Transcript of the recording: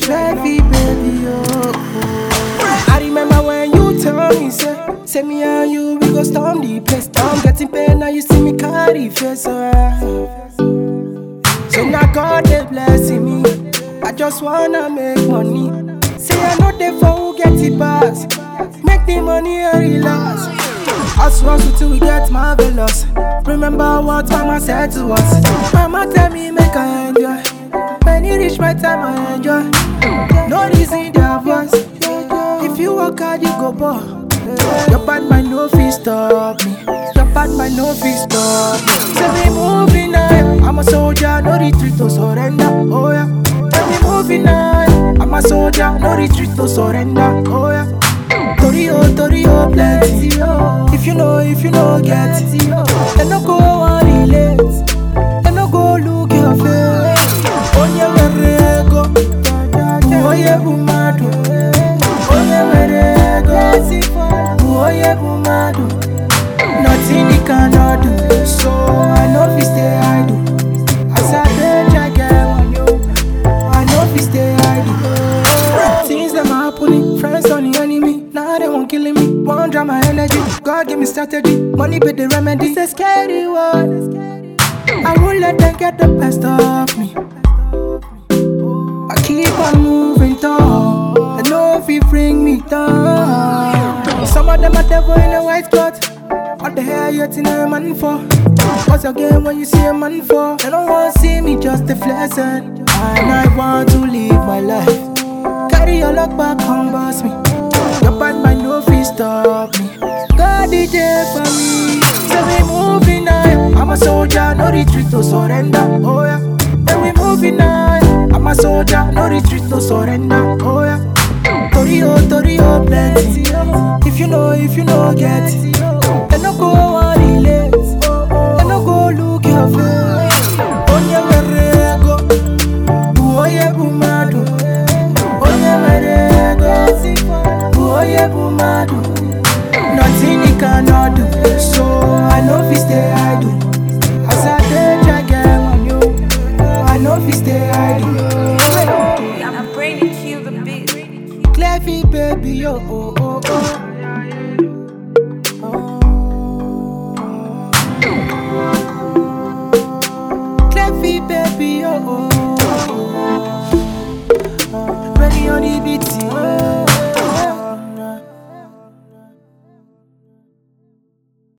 Baby, baby, oh. I remember when you told me, say me and you, we go storm the place. Now I'm getting paid, now you see me carry face, So now God they blessing me. I just wanna make money. Say I know they for who get it pass. Make the money and relax. Hustle till we get marvelous. Remember what mama said to us. Mama tell me make I enjoy. When it reach my time I enjoy. No reason their voice. If you work hard you go ball. Your bad mind no fit stop me. Your bad mind no fit stop me. Say we moving now. I'm a soldier, no retreat to surrender. Oh yeah. Say we moving now. I'm a soldier, no retreat to surrender. Oh yeah. Tori oh, plenty. If you know, get it. Then no go on relate. Then no go look your face. Onye merego, oye bumadu. Onye merego, oye bumadu. Nothing he cannot do, so I know if stay idle. As I rage again, I know if stay idle. Things that happening, friends on the enemy. Now they won't killing me, won't draw my energy. God give me strategy, money be the remedy. It's a scary world, I won't let them get the best of me. I keep on moving tall, I know if you bring me down. Some of them are devil in a white cloth. What the hell you think a man for? What's your game when you see a man for? They don't want to see me just a flexing. And I want to live my life. Carry your luck back, come boss me. Your bad mind no fit stop me. God DJ for me. So we moving now. I'm a soldier, no retreat to surrender. Oh yeah. Then we moving now. I'm a soldier, no retreat to surrender. Oh yeah. Tori oh, plenty. If you know, get it. Then no go on relate. Then no go look your face. Onye merego, oye bumadu. Onye merego, oye bumadu. Nothing he cannot do, so I know if he stay idle. As I did again on you, I know if he stay idle. I'm brainy, kill the beat. Clefty baby, oh.